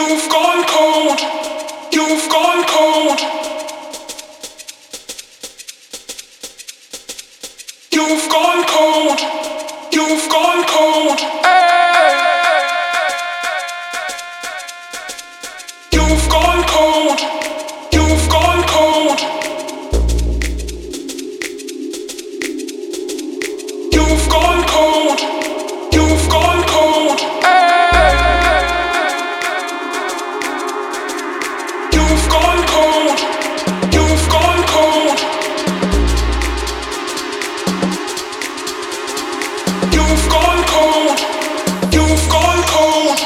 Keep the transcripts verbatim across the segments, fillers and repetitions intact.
You've gone cold. You've gone cold. You've gone cold. You've gone cold. You've gone cold. You've gone cold. You've gone cold. You've gone cold. You've gone cold. You've gone cold. You've gone cold. You've gone cold.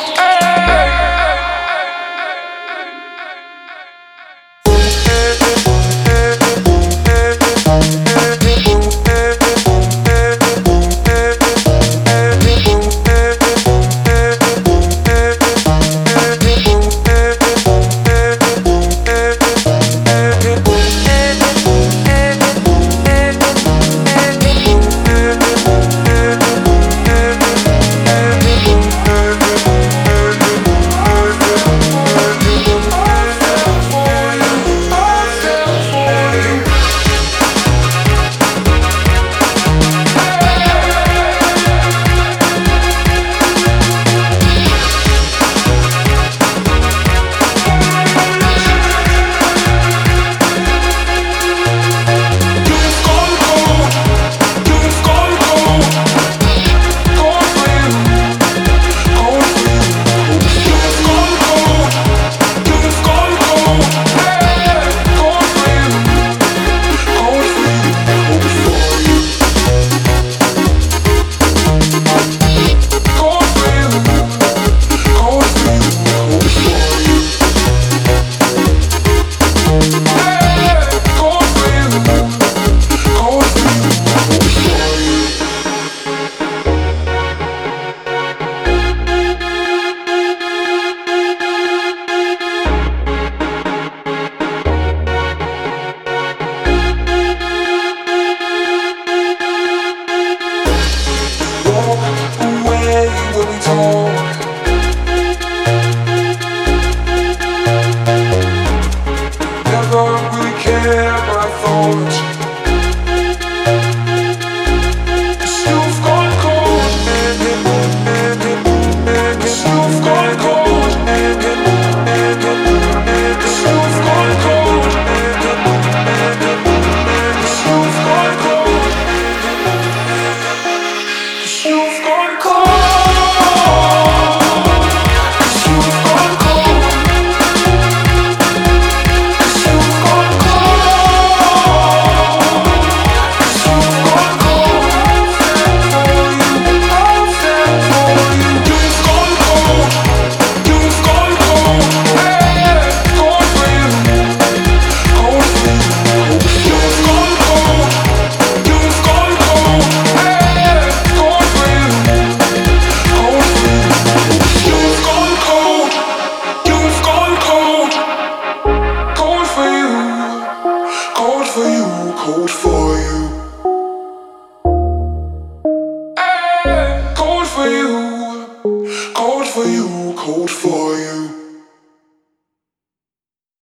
Cold for you, cold for you.